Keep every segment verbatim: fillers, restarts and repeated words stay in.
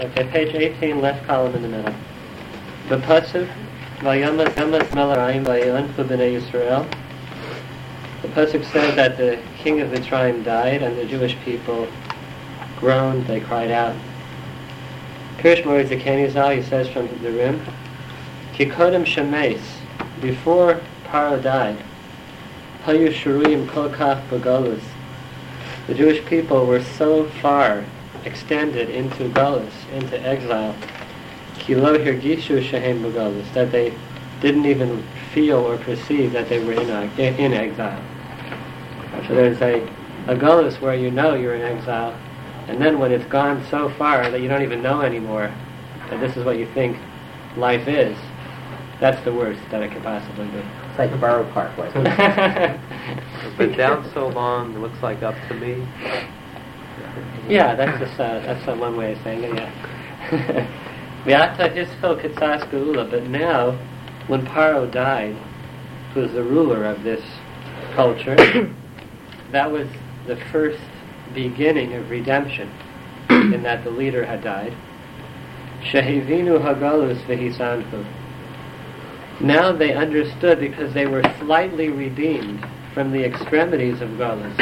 Okay, page eighteen, left column in the middle. The pasuk, Vayamas Yamas Melarayim Vayanfu B'nei Yisrael. The pasuk says that the king of Mitzrayim died, and the Jewish people groaned, they cried out. Pirish Mori Zakeni Zal, he says from the rim, Kikodem Shemes, before Paro died, Hayu Shuruyim Kolkach B'Galus, the Jewish people were so far extended into Galus, into exile, Kilo Hirgishu Shehem B'Galus, that they didn't even feel or perceive that they were in, a, in exile. So there's a, a Galus where you know you're in exile, and then when it's gone so far that you don't even know anymore that this is what you think life is, that's the worst that it could possibly be. It's like a Borough Parkway. But down so long, it looks like up to me. Yeah, that's just, uh, that's uh, one way of saying it, yeah. V'ata Hiskol Kitzas Geula, but now, when Paro died, who was the ruler of this culture, that was the first beginning of redemption, in that the leader had died. Shehivinu Hagalus V'hisanchu. Now they understood, because they were slightly redeemed from the extremities of Galus.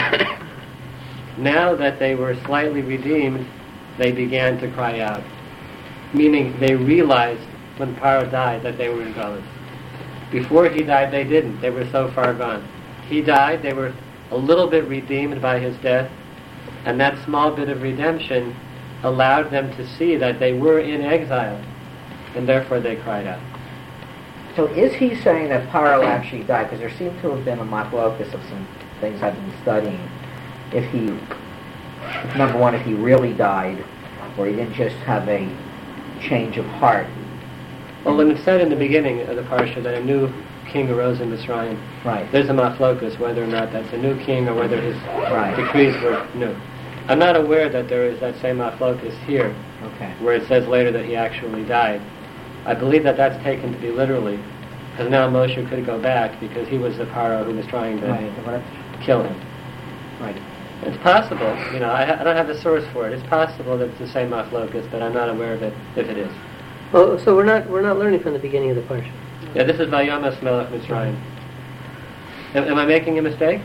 Now that they were slightly redeemed, they began to cry out. Meaning they realized when Paro died that they were in Galus. Before he died, they didn't. They were so far gone. He died, they were a little bit redeemed by his death, and that small bit of redemption allowed them to see that they were in exile, and therefore they cried out. So is he saying that Paro actually died? Because there seemed to have been a machlokus of some things I've been studying. If he, if number one, if he really died, or he didn't just have a change of heart. Well, when it's said in the beginning of the parsha that a new king arose in Mitzrayim, right. There's a machlokus whether or not that's a new king or whether his right. decrees were new. I'm not aware that there is that same machlokus here, okay. where it says later that he actually died. I believe that that's taken to be literally, because now Moshe could go back because he was the Paro who was trying to right. kill him. Right. It's possible, you know, I, ha- I don't have the source for it. It's possible that it's the same machlokus, but I'm not aware of it if it is. Oh, so we're not we're not learning from the beginning of the parsha. Yeah, this is Vayamas Melech Mitzrayim. Am, am I making a mistake?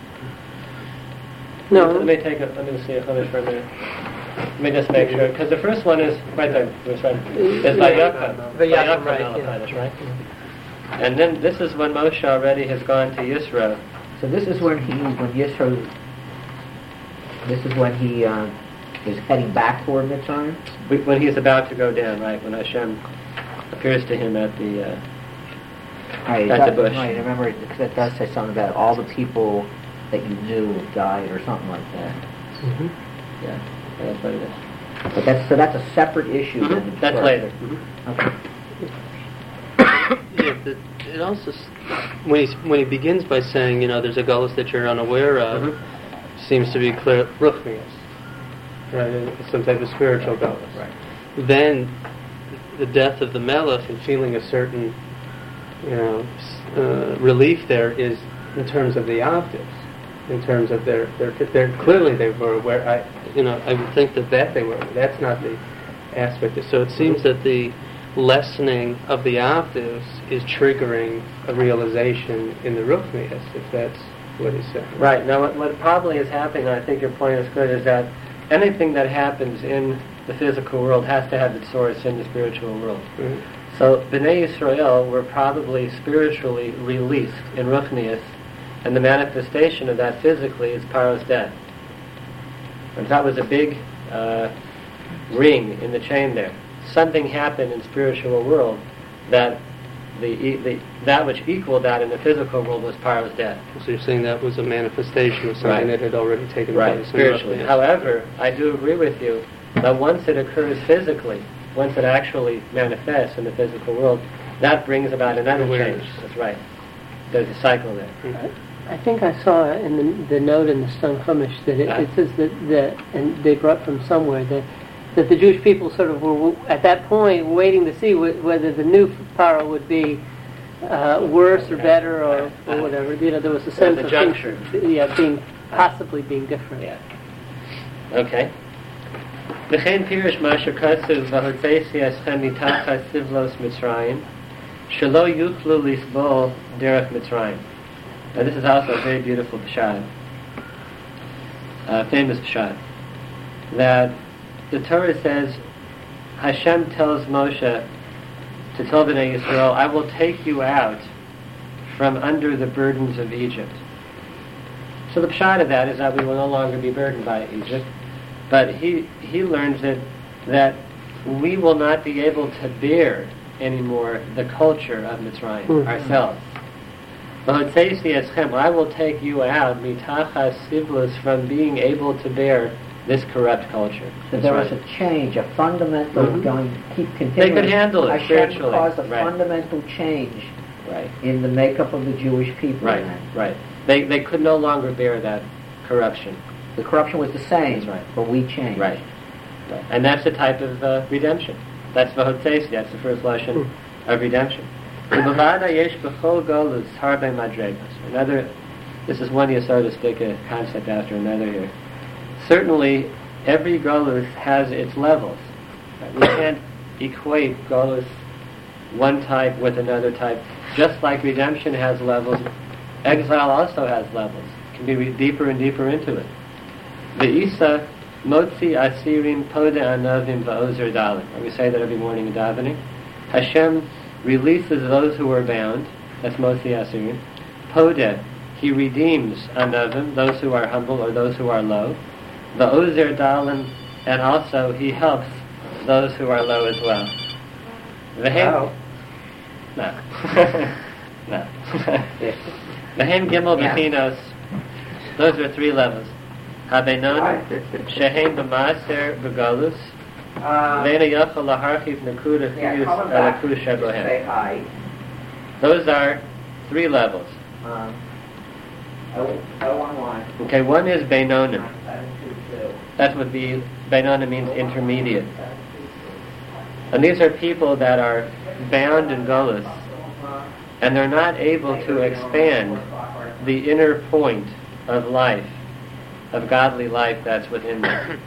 No. Let me take a, let me see a chumash for a minute. Let me just make sure, because the first one is right there. It's right. It's Vayakam. Vayakam, right? Yeah. That's right. And then this is when Moshe already has gone to Yisro. So this is when he, when Yisro, this is when he uh, is heading back toward Mitzrayim? When he's about to go down, right? When Hashem appears to him at the uh, right, at that, the bush. Right, I remember it, it does say something about all the people that you knew died or something like that. Mm-hmm. Yeah, that's what it is. But that's so that's a separate issue. Mm-hmm. Than the That's first. later. Mm-hmm. Okay. Yeah, but it also, s- when he, when he begins by saying, you know, there's a Galus that you're unaware of, Mm-hmm. seems to be clear, Ruchnius, right? It's some type of spiritual Galus. Right. Then, the death of the Melech and feeling a certain, you know, s- uh, relief there is in terms of the optics, in terms of their, their, their clearly they were aware. I, you know, I would think that that they were. That's not the aspect. So it seems that the lessening of the octaves is triggering a realization in the Ruchnius, if that's what he's saying. Right. Now, what, what probably is happening, and I think your point is good, is that anything that happens in the physical world has to have its source in the spiritual world. Mm-hmm. So, Bnei Yisrael were probably spiritually released in Ruchnius, and the manifestation of that physically is Paro's death. And that was a big uh, ring in the chain there. Something happened in the spiritual world that the, the that which equaled that in the physical world was Paro's death. So you're saying that was a manifestation of something Right. that had already taken Right, place. in spiritually. Ruchnius. However, I do agree with you that once it occurs physically, once it actually manifests in the physical world, that brings about another Awareness. change. That's right. There's a cycle there. Mm-hmm. I think I saw in the, the note in the Stone Chumash that it, Uh-huh. it says that, that, and they brought from somewhere, that that the Jewish people sort of were, at that point, waiting to see wh- whether the new Paro would be uh, worse or better or, or whatever. You know, there was a sense a of juncture. things, yeah, being possibly being different. Yeah. Okay. V'chein pirish masher kasuv v'hotzesi eschem mitachas sivlos Mitzrayim shelo yuchlu lisbol derech Mitzrayim. Now this is also a very beautiful pshat, a famous pshat, that the Torah says, Hashem tells Moshe to tell Bnei Yisrael, I will take you out from under the burdens of Egypt. So the pshat of that is that we will no longer be burdened by Egypt, but he he learns that that we will not be able to bear anymore the culture of Mitzrayim mm-hmm. ourselves. I will take you out mitachas sivlos from being able to bear this corrupt culture. So there was a change, a fundamental mm-hmm. going to keep continuing. They could handle it Hashem spiritually. caused a right. fundamental change right. in the makeup of the Jewish people. Right, then. right. They they could no longer bear that corruption. The corruption was the same, that's right. but we changed. Right. right. And that's the type of uh, redemption. That's v'hotzesi, that's the first lesson mm. of redemption. Another, this is one yesod to stick a concept after another here. Certainly, every golus has its levels. Right? We can't equate golus one type with another type. Just like redemption has levels, exile also has levels. It can be re- deeper and deeper into it. Ve'isa motzi asirim poda anavim va'ozer dalim. We say that every morning in davening. Hashem releases those who are bound. That's motzi asirim. Poda, He redeems anavim, those who are humble or those who are low. Va'ozer dalim, and also He helps those who are low as well. V'hem, no, no. V'hem gimel b'chinos. Those are three levels. Habenon, shehem b'maser b'galus, v'ena yachal laharchiv nekuda chiyus alakuda shebohem. Those are three levels. Um, oh, oh, one, one. Okay, one is beinonim. That's what the beinonim means, intermediate. And these are people that are bound in galus, and they're not able to expand the inner point of life, of godly life that's within them.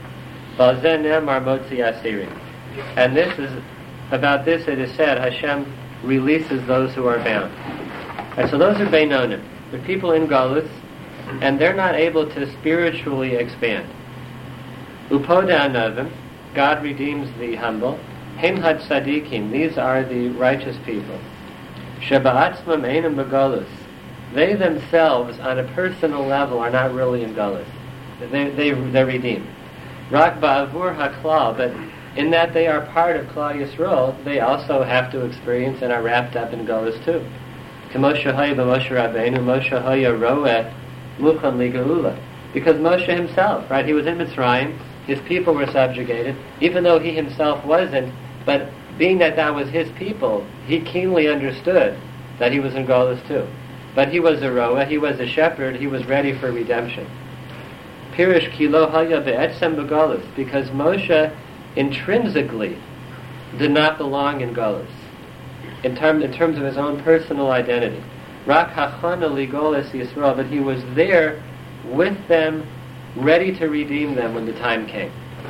And this is, about this it is said, Hashem releases those who are bound. And so those are beinonim. They're people in galus, and they're not able to spiritually expand. Upoda anavim, God redeems the humble. Hem had tzadikim, these are the righteous people. Sheba'atzmam einam begalus. They themselves, on a personal level, are not really in galus. They, they, they're redeemed. Rak ba'avur haklal, but in that they are part of Klal Yisrael, they also have to experience and are wrapped up in galus too. K'moshe haya b'Moshe Rabbeinu, Moshe haya roeh muchan li geula. Because Moshe himself, right, he was in Mitzrayim, his people were subjugated, even though he himself wasn't, but being that that was his people, he keenly understood that he was in galus too. But he was a roeh, he was a shepherd, he was ready for redemption. Pirish kilo haya be'etzem begalus, because Moshe intrinsically did not belong in galus, in, term, in terms of his own personal identity. Rak hachana li galus Yisrael, but he was there with them, ready to redeem them when the time came.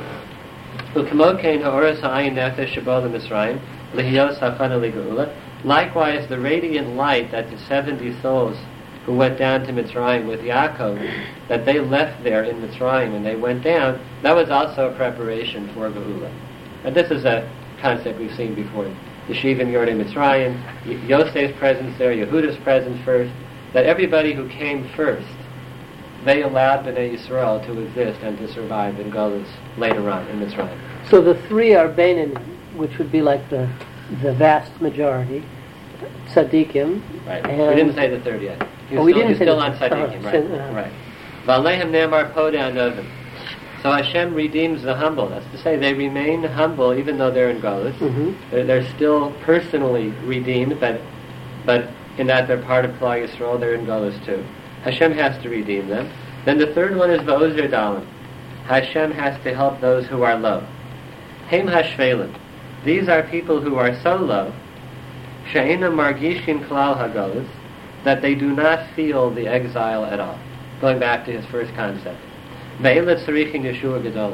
Likewise, the radiant light that the seventy souls who went down to Mitzrayim with Yaakov, that they left there in Mitzrayim and they went down, that was also a preparation for Geula. And this is a concept we've seen before. Yeshiva in Yordei Mitzrayim, Yosef's presence there, Yehuda's presence first, that everybody who came first, they allowed Bnei Yisrael to exist and to survive in Galus later on in Mitzrayim. So the three are Beinanim, which would be like the the vast majority, Tzadikim. Right. We didn't say the third yet. He's oh, we still, didn't he's say still the on Tzadikim, uh, right? Uh, right. V'alehem ne'amar poda anavim. So Hashem redeems the humble. That's to say, they remain humble even though they're in Galus. Mm-hmm. They're, they're still personally redeemed, but but in that they're part of Klal Yisrael, they're in Galus too. Hashem has to redeem them. Then the third one is Va'ozer dalim. Hashem has to help those who are low. Heim hashvelim. These are people who are so low, she'ena margishin klal hagalus, that they do not feel the exile at all. Going back to his first concept. Ve'elet tzarichin Yeshua gedolah.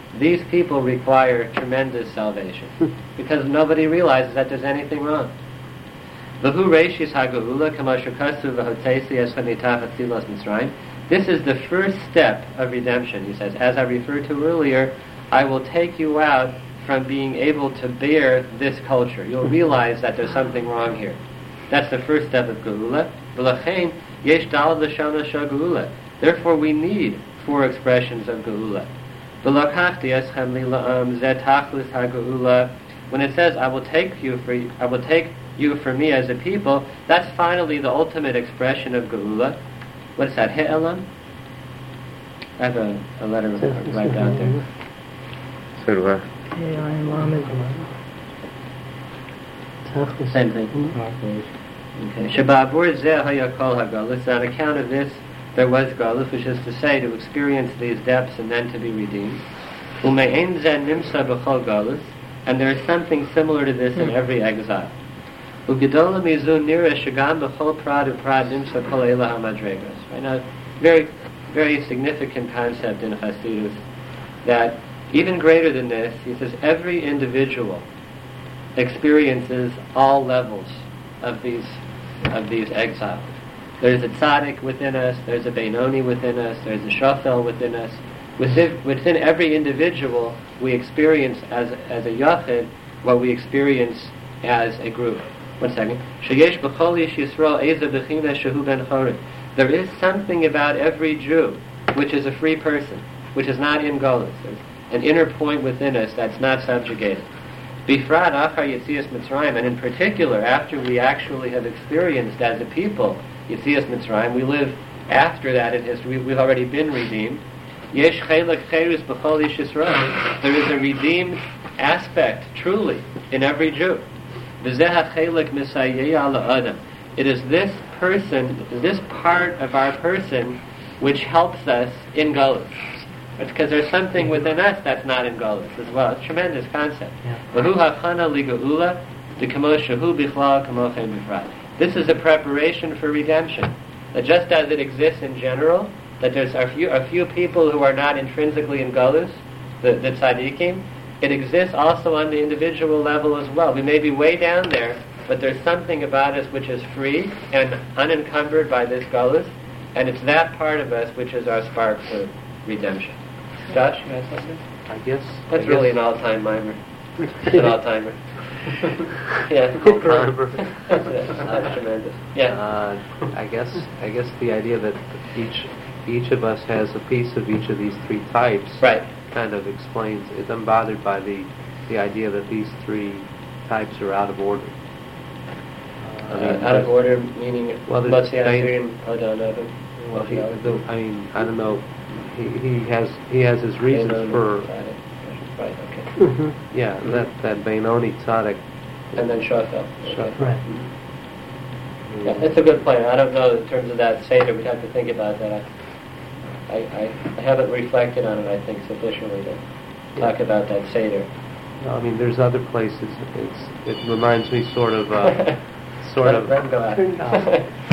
these people require tremendous salvation because nobody realizes that there's anything wrong. V'hu reishis ha'geula kama shekasu v'hotzesi eschem mitachas tzilos Mitzrayim. This is the first step of redemption, he says. As I referred to earlier, I will take you out from being able to bear this culture. You'll realize that there's something wrong here. That's the first step of Geula. V'lachein yesh dalad l'shana shel Geula. Therefore, we need four expressions of Geula. V'lakachti eschem li la'am zeh tachlis ha'geula. When it says, "I will take you for I will take you for me as a people," that's finally the ultimate expression of Geula. What is that? He'elam? I have a, a letter right down there. So do I. Same thing. Okay. Shababur zeh hayakol hagalus. On account of this, there was galus, which is to say, to experience these depths and then to be redeemed. Ume'en zeh nimsa b'chol galus. And there is something similar to this in every exile. Ugedola mizu nira shagam b'chol prad u'prad nimsa kol eila hamadregos. Right now, very, very significant concept in Hasidus that even greater than this, he says every individual experiences all levels of these of these exiles. There's a tzaddik within us, there's a Beinoni within us, there's a shafel within us. Within, within every individual, we experience as as a yachid what we experience as a group. One second. Sheyesh b'chol ish Yisrael eza b'china shehu ben chorin. There is something about every Jew which is a free person, which is not in Golus. There's an inner point within us that's not subjugated. Bifrat achar Yetzias Mitzrayim, and in particular, after we actually have experienced as a people Yetzias Mitzrayim, we live after that in history. We've already been redeemed. Yesh chelek cherus b'chol ish Yisrael. There is a redeemed aspect, truly, in every Jew. V'zeh hachelek misayeh ala adam. It is this person, this part of our person, which helps us in Golus. Because there's something within us that's not in Golus as well. It's a tremendous concept. V'hu hachana li geula d'kamo shehu bichlal kamochem b'frat. This is a preparation for redemption. That just as it exists in general, that there's a few, a few people who are not intrinsically in Golus, the, the tzaddikim, it exists also on the individual level as well. We may be way down there, but there's something about us which is free and unencumbered by this Golus, and it's that part of us which is our spark for redemption. Josh, you have something? I guess. That's I really guess. an all-timer. It's an all-timer. Yeah. All-timer. That's, that's tremendous. Yeah. Uh, I guess I guess the idea that each each of us has a piece of each of these three types Right. kind of explains. It's unbothered by the the idea that these three types are out of order. Uh, out of order, meaning Well, there's what's the Bain- answer in Odonavim? Well, he, the, I mean, I don't know. He, he has he has his reasons for Right, okay. Mm-hmm. yeah that that Beinoni tzaddik. And then Shofel. Shofel. Right. Yeah, it's a good point. I don't know in terms of that Seder. We'd have to think about that. I, I, I, I haven't reflected on it, I think, sufficiently to talk about that Seder. No, I mean, there's other places. It's it reminds me sort of uh, sort of. Let him go out. Let him go out.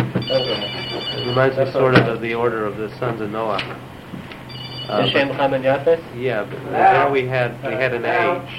It reminds me sort of of the order of the sons of Noah. Uh, Is Shem, Ham, and Yafes? yeah, but there we had we had an age.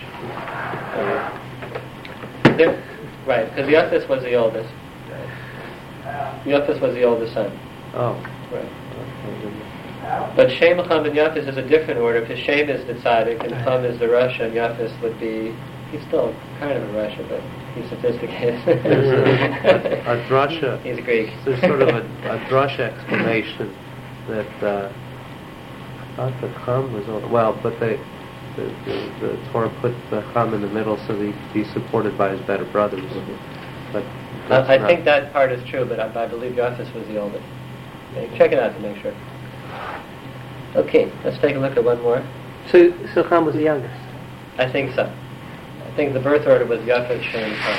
There- Right, because Yafes was the oldest. Yafes was the oldest son. Oh. Right. But Shem, Ham, and Yafes is a different order, because Shem is the tzaddik, and Ham is the Rasha, and Yafes would be, he's still kind of a Rasha, but he's sophisticated. A drasha. He's Greek. There's sort of a, a drasha explanation that uh, I thought the Ham was on, well, but they, the, the, the Torah put the Ham in the middle so that he'd be supported by his better brothers. But that's I, I not- think that part is true, but I, I believe Yafes was the oldest. Okay, check it out to make sure. Okay, let's take a look at one more. So, so Ham was the youngest. I think so. I think the birth order was Yafes, Shem, Ham.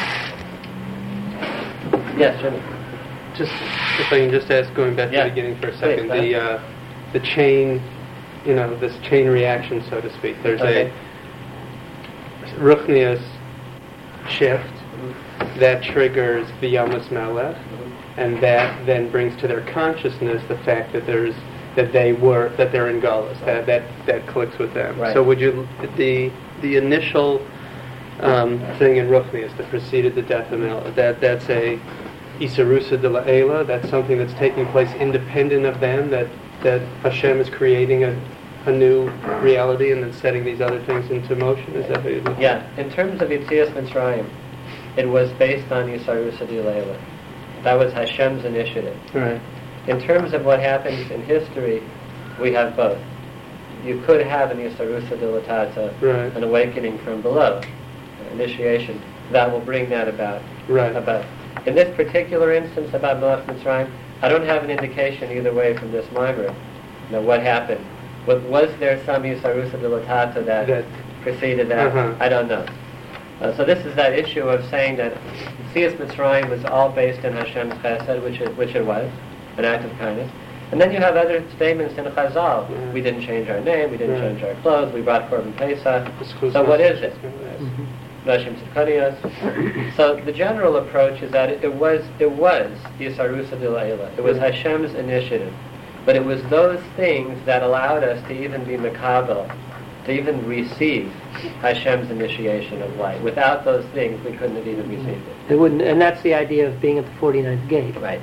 Yes, Jimmy. Just if I can just ask, going back Yeah. to the beginning for a second, Please, the uh, the chain, you know, this chain reaction, so to speak. There's Okay. a Ruchnius shift that triggers the Yamas Melech, and that then brings to their consciousness the fact that there's that they were that they're in Galus. That that that clicks with them. Right. So would you the the initial um, thing in Ruchnius that preceded the death of Mela, that that's a Isarusa de la Ela, that's something that's taking place independent of them, that that Hashem is creating a, a new reality and then setting these other things into motion? Is that how you look? Yeah, in terms of Yetzias Mitzrayim, it was based on Isarusa de la Ela. That was Hashem's initiative. Right. In terms of what happens in history, we have both. You could have an Isarusa de la Tata, Right. an awakening from below, initiation, that will bring that about. Right. About. In this particular instance about Melech Mitzrayim, I don't have an indication either way from this Maimar. You know, what happened? Was, was there some Isarusa de la Tata that, That- preceded that? Uh-huh. I don't know. Uh, so this is that issue of saying that Yetzias Mitzrayim was all based in Hashem's Chesed, which it, which it was, an act of kindness. And then you have other statements in Chazal. Yeah. We didn't change our name, we didn't Right. change our clothes, we brought Korban Pesach. Excuse So me. what is it? Mhm. Nashim Tzedkanios. So the general approach is that it, it was it was Yisarusa de la Ela. It was Yeah. Hashem's initiative. But it was those things that allowed us to even be Makabel, to even receive Hashem's initiation of light. Without those things, we couldn't have even received it. They wouldn't, and that's the idea of being at the forty-ninth gate. Right.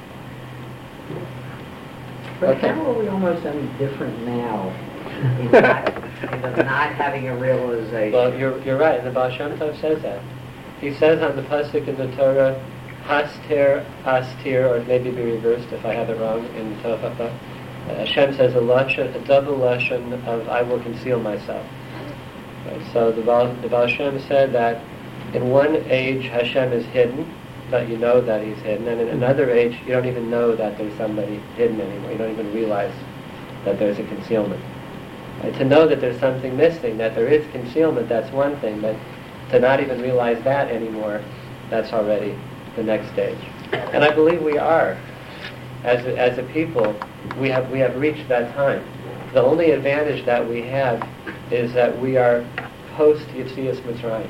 But Okay. how are we almost any different now in not, in the not having a realization? Well, you're you're right, and the Baal Shem Tov says that. He says on the pasuk in the Torah, Haster, Astir, or maybe be reversed if I have it wrong in Tochacha. Uh, Hashem says a lashon, a double lashon of I will conceal myself. Right, so the Baal, the Baal Shem said that in one age Hashem is hidden, but you know that He's hidden, and in another age you don't even know that there's somebody hidden anymore. You don't even realize that there's a concealment. Right, to know that there's something missing, that there is concealment, that's one thing, but to not even realize that anymore, that's already the next stage. And I believe we are, as a, as a people, we have we have reached that time. The only advantage that we have is that we are post Yetzias Mitzrayim.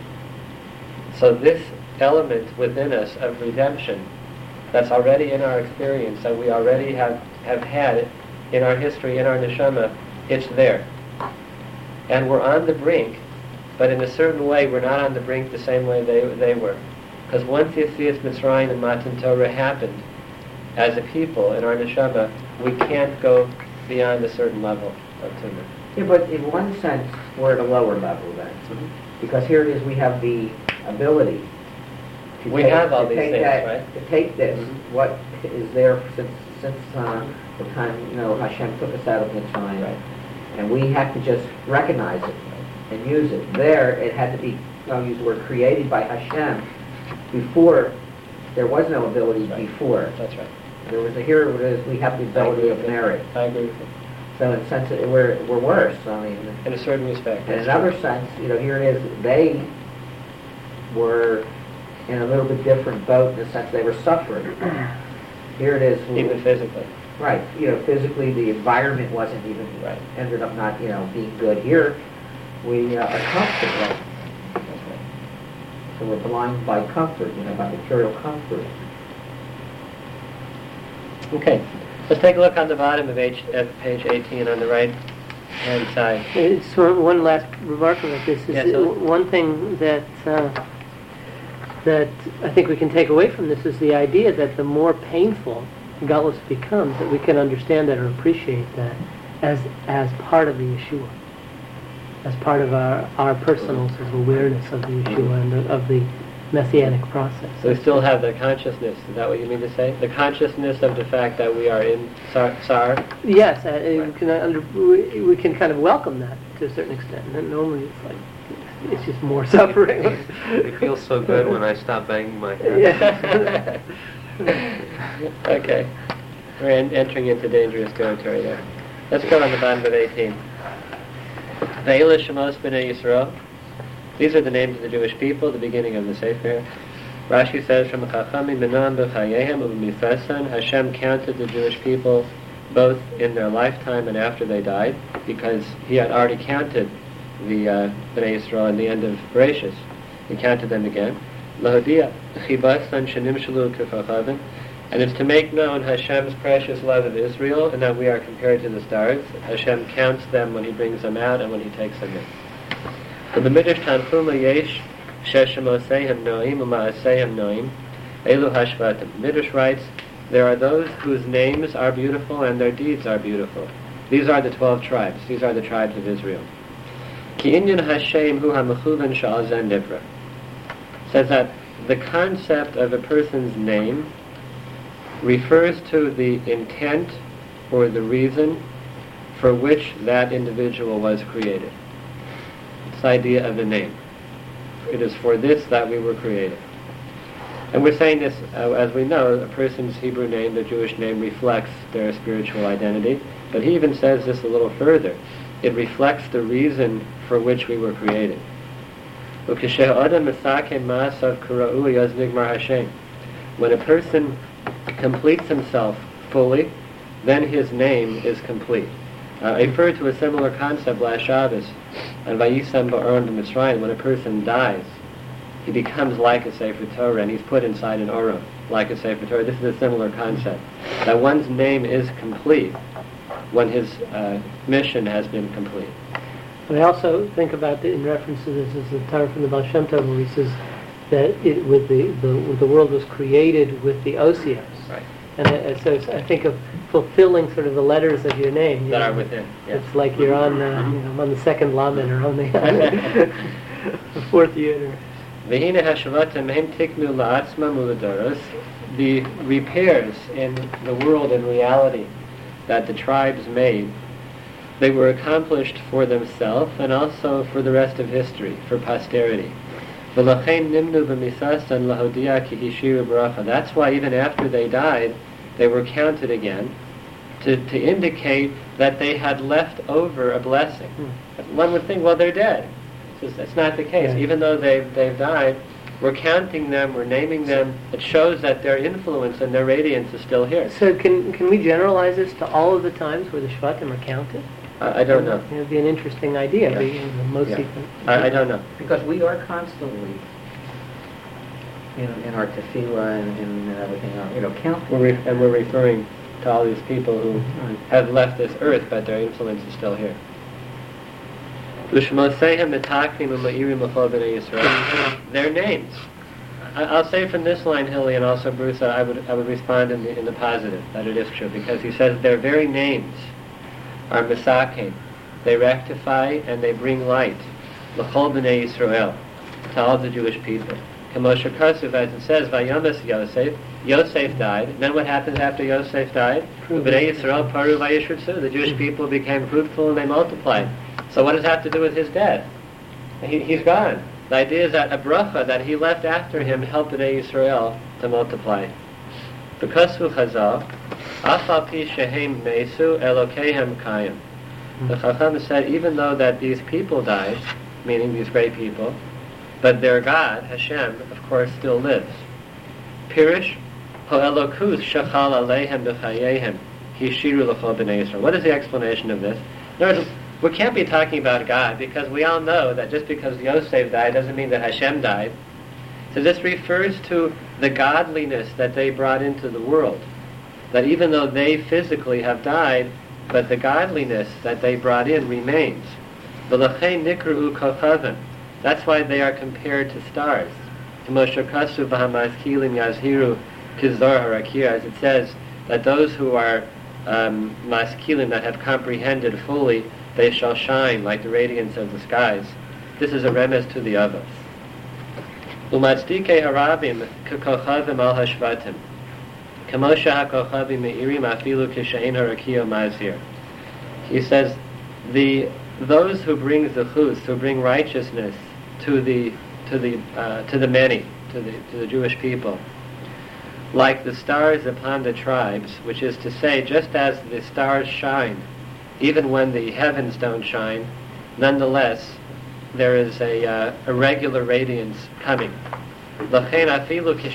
So this element within us of redemption, that's already in our experience, that we already have, have had in our history, in our neshama, it's there. And we're on the brink, but in a certain way we're not on the brink the same way they they were. Because once Yetzias Mitzrayim and Matan Torah happened, as a people, in our neshama, we can't go beyond a certain level of tumor. Yeah, but in one sense, we're at a lower level then. Because here it is, we have the ability to We take, have all to these take things, that, right? to take this, Mhm. what is there since since uh, the time, you know, Hashem took us out of Mitzrayim, Right. and we have to just recognize it and use it. There, it had to be, I'll use the word, created by Hashem. Before, there was no ability Right. before. That's right. There was a, here it is, we have the ability of merit. I agree with you. So in a sense, it- we're, we're worse. I mean, In a certain respect. in that's another true. sense, you know, here it is, they were in a little bit different boat in the sense they were suffering. Here it is, Even physically. right, you know, physically the environment wasn't even, Right. ended up not, you know, being good. Here, we uh, are comfortable, That's right. so we're blind by comfort, you know, by material comfort. Okay. Let's take a look on the bottom of H, uh, page eighteen on the right hand side. It's one one last remark about this. Is Yes, sir. one thing that uh, that I think we can take away from this is the idea that the more painful Galus becomes, that we can understand that or appreciate that as as part of the Yeshua, as part of our, our personal sort of awareness of the Yeshua and the, of the Messianic process. So we still have the consciousness. Is that what you mean to say? The consciousness of the fact that we are in Sar. Sar. Yes, uh, we, can under, we, we can kind of welcome that to a certain extent. And normally it's like, it's just more suffering. It feels so good when I stop banging my head. Yeah. Okay. We're en- entering into dangerous territory there. Let's go on the bottom of eighteen. Ve'ela Shemos B'nai Yisrael. These are the names of the Jewish people, the beginning of the Sefer. Rashi says, from Chachamim Menam B'chayehem U'Mifesan, Hashem counted the Jewish people both in their lifetime and after they died, because He had already counted the uh, B'nai Yisrael in the end of Bereshis. He counted them again. Lahodia Chibasan Shenim Shalu Kefachavim, And it's to make known Hashem's precious love of Israel, and that we are compared to the stars. Hashem counts them when he brings them out and when he takes them in. So the Midrash Tanchuma Yesh Sheshemosehem Noim Uma'asehem Noim Elu Hashvatim. Midrash writes, there are those whose names are beautiful and their deeds are beautiful. These are the twelve tribes. These are the tribes of Israel. Ki inyan Hashem hu ha'mechuven sha'al zen nivra. Says that the concept of a person's name refers to the intent or the reason for which that individual was created. This idea of a name. It is for this that we were created. And we're saying this, uh, as we know, a person's Hebrew name, the Jewish name, reflects their spiritual identity. But he even says this a little further. It reflects the reason for which we were created. When a person completes himself fully, then his name is complete. Uh, I refer to a similar concept last Shabbos on Vayisam Ba'aron B'Mitzrayim. When a person dies, he becomes like a Sefer Torah, and he's put inside an Aron, like a Sefer Torah. This is a similar concept. That one's name is complete when his uh, mission has been complete. And I also think about, the, in reference to this, is the Torah from the Baal Shem Tov, where he says that it, with the, the the world was created with the osios. Right. And uh, so I think of fulfilling sort of the letters of your name. You That know, are within. Yes. It's like you're on, uh, you know, on the second lamed or on the, the fourth yud. V'hine hashavatim hem tiknu la'atzmam u'ledoros. The repairs in the world and reality that the tribes made, they were accomplished for themselves and also for the rest of history, for posterity. V'lachein nimnu b'misastan lahodia ki hishiru baracha. That's why even after they died, they were counted again to, to indicate that they had left over a blessing. Hmm. One would think, well, they're dead. It's, that's not the case. Yeah. Even though they've, they've died, we're counting them, we're naming them. It shows that their influence and their radiance is still here. So can can we generalize this to all of the times where the Shvatim are counted? I, I don't know. It would be an interesting idea. Yeah. Be, you know, most Yeah. people- I, I don't know. Because we are constantly, in, in our tefillah and, and everything else, you know, counting. We're re- and we're referring to all these people who Right. have left this earth, but their influence is still here. L'shmosehem metakrim u'ma'irim l'chol b'nei Yisrael. Their names. I- I'll say from this line, Hilly, and also Bruce, I would I would respond in the in the positive that it is true, because he says their very names are mesakim. They rectify and they bring light. L'chol b'nei Yisrael, to all the Jewish people. Kamosha Kasuv, as it says, Vayomas Yosef. Yosef died. And then what happens after Yosef died? B'nei Yisrael paru vayishrutzu. The Jewish people became fruitful and they multiplied. So what does that have to do with his death? He, he's gone. The idea is that a bracha that he left after him helped B'nai Yisrael to multiply. Because hu chazal, afal pi shehem mesu elokehem kayim. The Chacham said, even though that these people died, meaning these great people, but their God, Hashem, of course, still lives. Pirish, ho elokus shachal aleihem b'chayehem, hishiru l'chol b'nei Yisrael. What is the explanation of this? In other words, we can't be talking about God, because we all know that just because Yosef died doesn't mean that Hashem died. So this refers to the godliness that they brought into the world. That even though they physically have died, but the godliness that they brought in remains. V'lachein nikru kochavim. That's why they are compared to stars. As it says, that those who are um, maskilim, that have comprehended fully, they shall shine like the radiance of the skies. This is a remez to the Avos. Umatzdike harabim kekochavim al hashvatim. Kamosha hakochavim meirim afilu kishain harakiyo mazir. He says, the those who bring zechus, who bring righteousness to the to the uh, to the many, to the to the Jewish people, like the stars upon the tribes, which is to say, just as the stars shine, even when the heavens don't shine, nonetheless, there is a, uh, a regular radiance coming. Now, now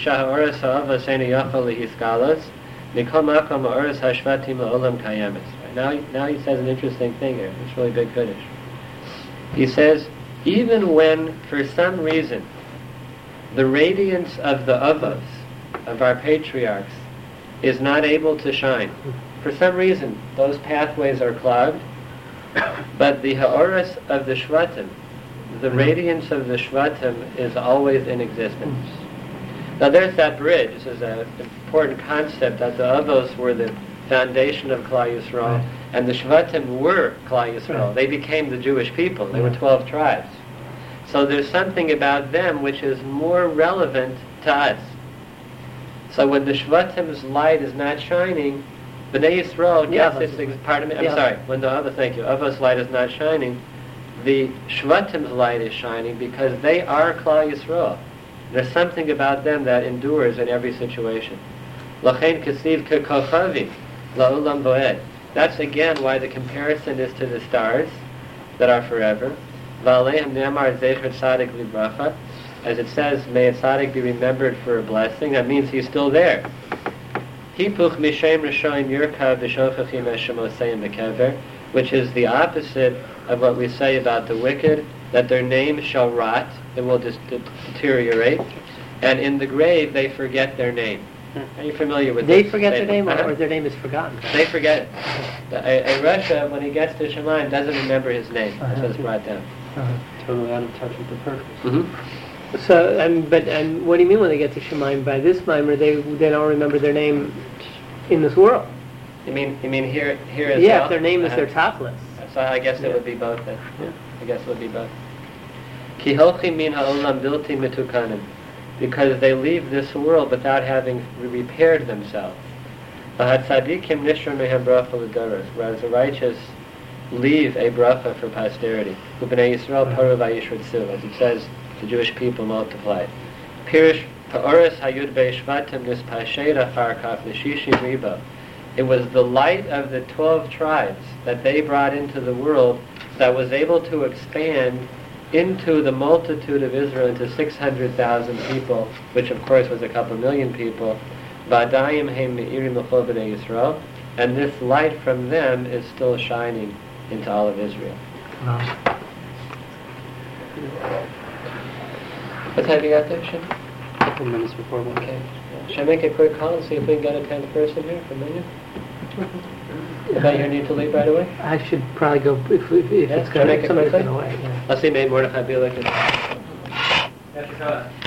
he says an interesting thing here. It's really big Kiddush. He says, even when, for some reason, the radiance of the Avos, of our patriarchs, is not able to shine. For some reason, those pathways are clogged, but the ha'oras of the Shvatim, the radiance of the Shvatim, is always in existence. Now there's that bridge. This is an important concept, that the Avos were the foundation of Klal Yisrael, Right. and the Shvatim were Klal Yisrael. Right. They became the Jewish people. They were Yeah. twelve tribes. So there's something about them which is more relevant to us. So when the Shvatim's light is not shining, B'nai Yisrael The gets Avos this, is- ex- pardon me, I'm the Avos. sorry, when the Avos, thank you, Avos light is not shining, the Shvatim's light is shining because they are Klal Yisrael. There's something about them that endures in every situation. L'chein kesiv kekochavi, la'olam bo'ed. That's again why the comparison is to the stars that are forever. V'aleim ne'amar zecher tzadik libracha. As it says, may a tzaddik be remembered for a blessing. That means he's still there. Hipuch mishem rishoim yirkav v'shochachim eshemoseim bekever, which is the opposite of what we say about the wicked, that their name shall rot, it will just de- deteriorate, and in the grave they forget their name. Are you familiar with They this forget their statement? name, or, Uh-huh. or their name is forgotten. They forget it. The- A, a Russia, when he gets to Shemaim, doesn't remember his name. That's Uh-huh. what's brought down. Totally out of touch with the purpose. Mm-hmm. So, and but and what do you mean when they get to Shemaim? By this mimer, they they don't remember their name in this world. You mean you mean here here as Yeah, well? if their name is Uh-huh. their top list. So I guess it Yeah. would be both then. Yeah. I guess it would be both. Ki hochi min ha'olam bilti mitukanim, because they leave this world without having repaired themselves. V'hatzadikim nishra mehem bracha l'doros, whereas the righteous leave a bracha for posterity. U'bnei Yisrael paru v'yishritzu, as it says, the Jewish people multiplied. Pirish pa'oras hayud be'ishvatim nispasheda farkaf l'shishim riba. It was the light of the twelve tribes that they brought into the world that was able to expand into the multitude of Israel, into six hundred thousand people, which of course was a couple million people. Ba'adayim heim me'irim l'chol b'nei Yisrael, and this light from them is still shining into all of Israel. What time you got there, Shem? Couple minutes before one. Okay. Should I make a quick call and see if we can get a tenth person here for a minute? About your need to leave right away? I should probably go if, if, if Yeah, it's can I going make to it somebody's quickly? going away. Yeah. Let's see, Maid Mordechai Bielek.